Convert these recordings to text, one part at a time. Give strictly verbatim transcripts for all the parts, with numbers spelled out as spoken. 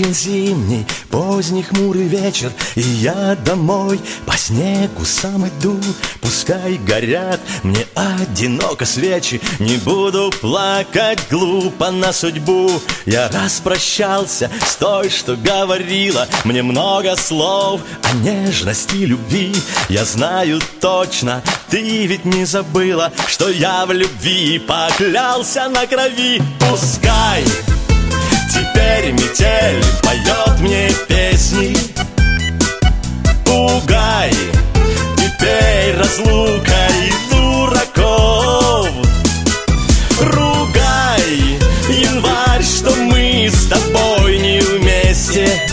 очень зимний, поздний хмурый вечер, и я домой по снегу сам иду. Пускай горят мне одиноко свечи, не буду плакать глупо на судьбу. Я распрощался с той, что говорила мне много слов о нежности и любви. Я знаю точно, ты ведь не забыла, что я в любви поклялся на крови. Пускай теперь метель поет мне песни, пугай теперь разлукой дураков. Ругай январь, что мы с тобой не вместе,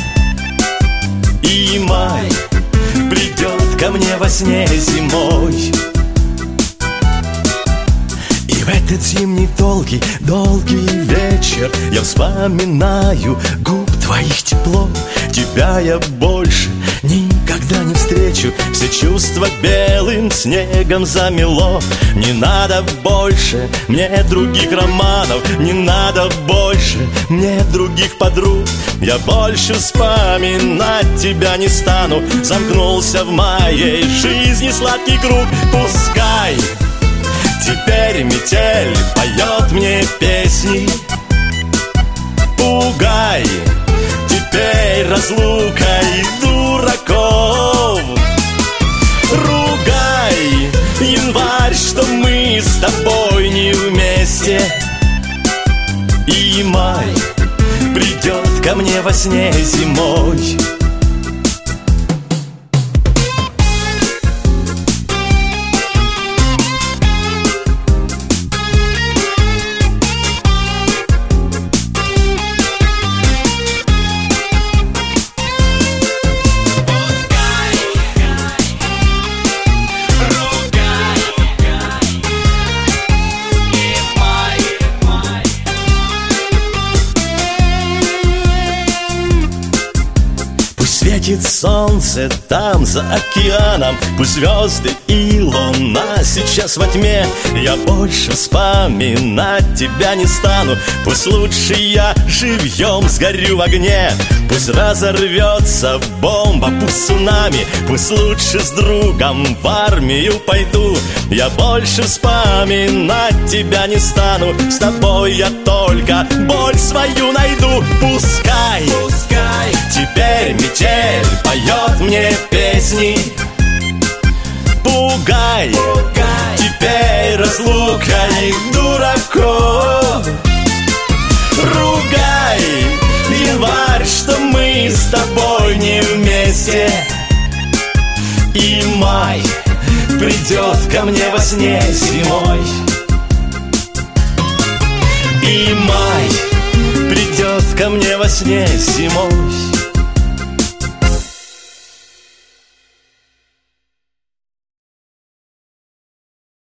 и май придет ко мне во сне зимой. В этот зимний долгий, долгий вечер я вспоминаю губ твоих тепло. Тебя я больше никогда не встречу, все чувства белым снегом замело. Не надо больше мне других романов, не надо больше мне других подруг. Я больше вспоминать тебя не стану, замкнулся в моей жизни сладкий круг. Пускай теперь метель поет мне песни, пугай теперь разлукой дураков. Ругай январь, что мы с тобой не вместе, и май придет ко мне во сне зимой. Светит солнце там за океаном, пусть звезды и луна сейчас во тьме. Я больше вспоминать тебя не стану, пусть лучше я живьем сгорю в огне. Пусть разорвется бомба, пусть цунами, пусть лучше с другом в армию пойду. Я больше вспоминать тебя не стану, с тобой я только боль свою найду. Пускай, пускай теперь метель поет мне песни, пугай, пугай теперь разлукой дураков. Ругай январь, что мы с тобой не вместе, и май придет ко мне во сне зимой, и май придет ко мне во сне зимой.